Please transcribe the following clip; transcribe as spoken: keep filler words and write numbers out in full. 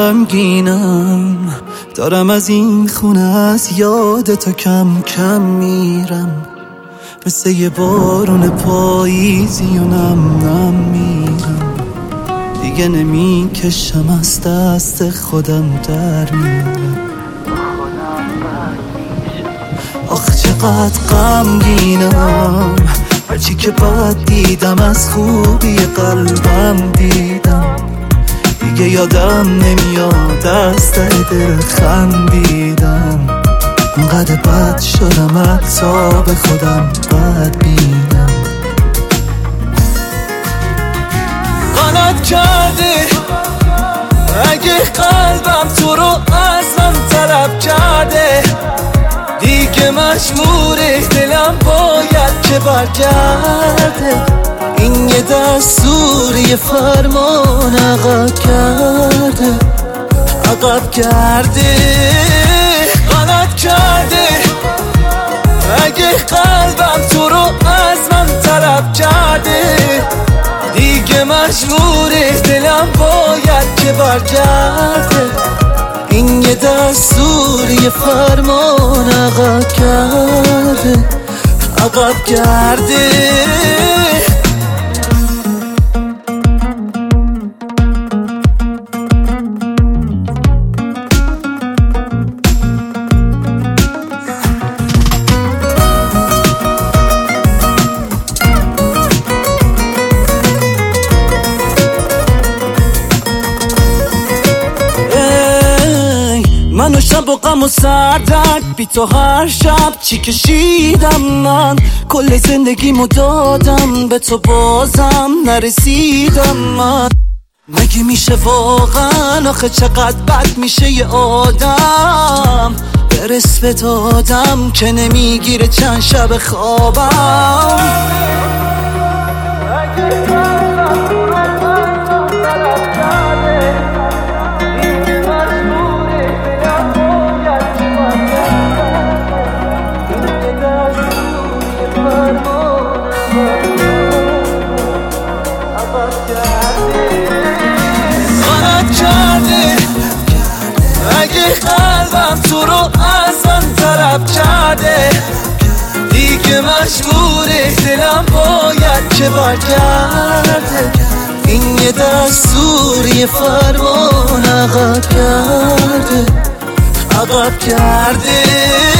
غمگینم، دارم از این خونه از یاد تو کم کم میرم، مثل یه بارون پاییزی و نم نم میرم، دیگه نمیکشم از دست خودم در میرم. آخ چقدر غمگینم، هرچی که بد دیدم از خوبی قلبم دیدم، دیگه یادم نمیاد از ته دل خندیدم، انقدر بد شدم حتی به خودم بد بینم. غلط کرده اگه قلبم تو رو از من طلب کرده، دیگه مجبوره دلم باید که برگرده، این یه دستوری فرمان عقب کرده عقب کرده. غلط کرده اگه قلبم تو رو از من طلب کرده، دیگه مجبوره دلم باید که برگرده، این یه دستوری فرمان عقب کرده عقب کرده. من و شب و غم و سردرد بی تو هر شب چی کشیدم، من کل زندگیمو دادم به تو بازم نرسیدم. من مگه میشه واقعا آخه چقدر بد میشه یه آدم، برس به دادم که نمیگیره چند شب خوابم. غلط کرده اگه قلبم تو رو از من طلب کرده، دیگه مجبوره دلم باید که برگرده، این یه دستوری فرمان عقب کرده عقب کرده.